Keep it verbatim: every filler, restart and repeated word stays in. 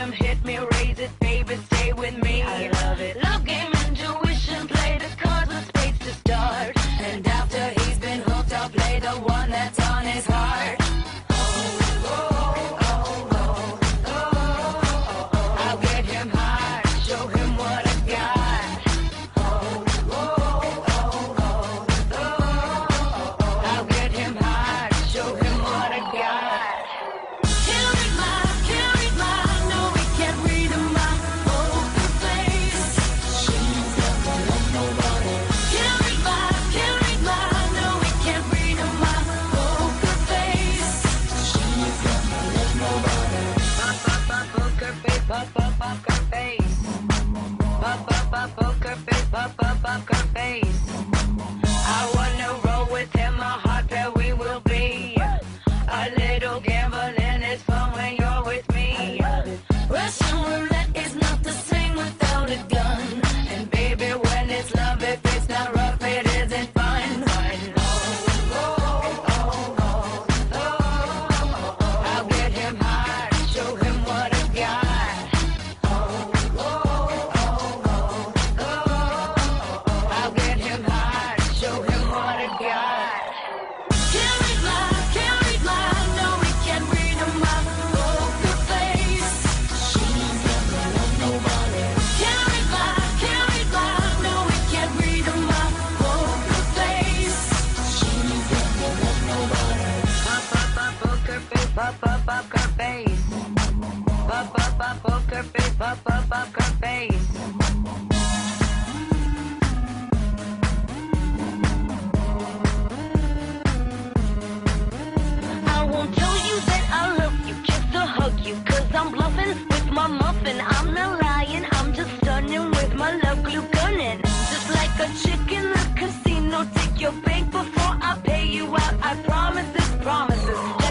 him, hit me, raise it, baby, stay with me. I love it. Love game, intuition, play the cards with spades to start. And after he's been hooked, I'll play the one that's on his heart. I'll get him high, show him what I got. I'll get him high, show him what I got. Can't read my, can't read my, no, we can't read my poker face. She's never loved nobody. Can't read my, can't read my, no, we can't read my poker face. She's never loved nobody. Pop, pop, pop, poker face, pop, pop, poker face. Pop, pop, pop, poker face, pop, pop, poker face. I wanna roll with him, a hot pair we will be. A little gambling is fun when you're with me. Russian roulette is not the same without a gun. And baby, when it's love, if it's not rough, it isn't fun. I'll get him high, show him what I got. I'll get him high, show him what I got. Can't read my, can't read my, no, we can't read my poker face. She's never loved nobody. Can't read my, can't read my, no, we can't read my poker face. She's never loved nobody. Pop, pop, pop, poker face, pop, pop, poker face. Pop, pop, pop, poker face, pop, pop, poker face. I won't tell you that I love you, just to hug you, cause I'm bluffing with my muffin. I'm not lying, I'm just stunning with my love glue gunning. Just like a chick in the casino, take your bank before I pay you out. I promise this promises.